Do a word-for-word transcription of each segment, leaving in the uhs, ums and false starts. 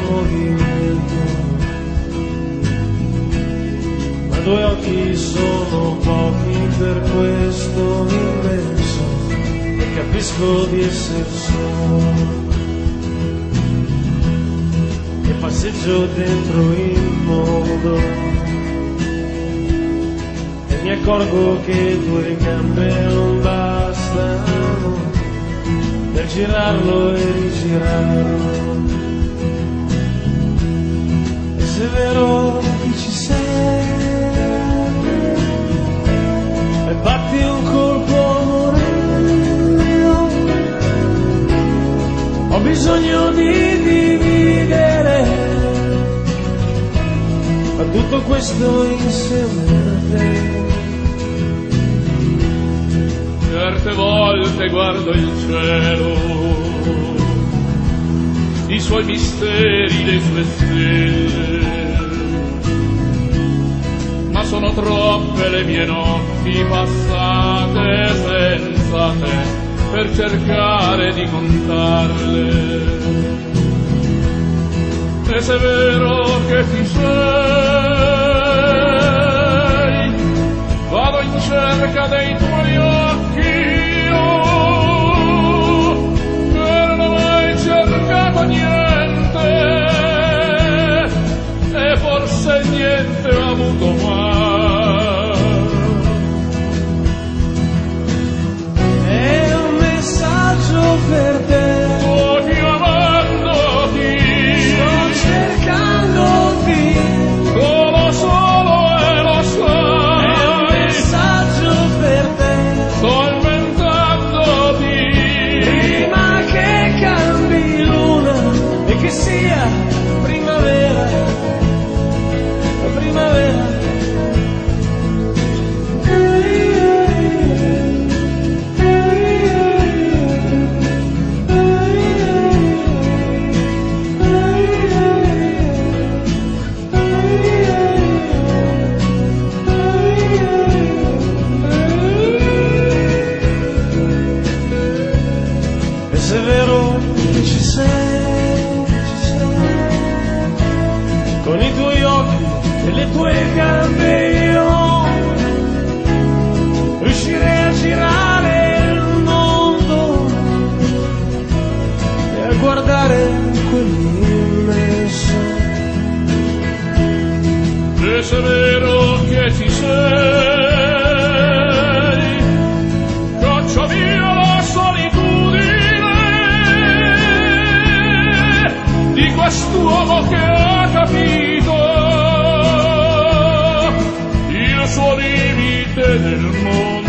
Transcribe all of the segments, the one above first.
movimento, ma due occhi sono pochi per questo immenso, e capisco di essere solo, e passeggio dentro il mondo, e mi accorgo che due gambe non bastano per girarlo e rigirarlo. E se è vero che ci sei, e batti un colpo amore mio, ho bisogno di dividere, ma tutto questo insieme a te. Certe volte guardo il cielo, i suoi misteri, le sue stelle, ma sono troppe le mie notti passate senza te per cercare di contarle. E se è vero che ci sei, vado in cerca dei tuoi occhi, io, che non ho mai cercato niente, e forse niente ho avuto mai. È un messaggio per te, Sto chiamandoti, sto cercandoti, solo solo e lo sai. è un messaggio per te, Sto inventandoti, prima che cambi luna e che sia primavera, primavera. E se è vero che ci sei, ci sei, con i tuoi occhi e le tue gambe io riuscirei a girare il mondo e a guardare quell'immenso. e se è vero che ci sei, caccia via la solitudine di quest'uomo che ha capito il suo limite nel mondo.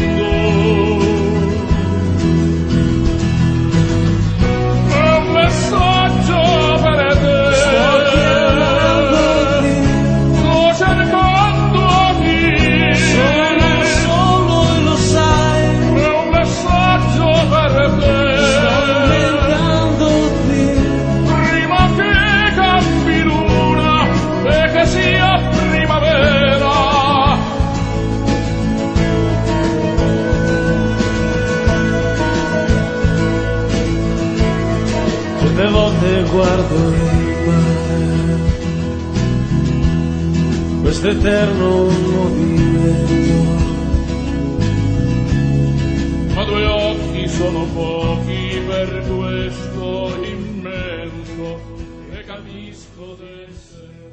È un messaggio per te, Sto chiamandoti, sto cercandoti, sono solo e lo sai, è un messaggio per te, sto inventandoti, prima che cambi luna e che sia primavera. certe volte guardo il mare, questo eterno movimento, Ma due occhi sono pochi per questo immenso, e capisco d'essere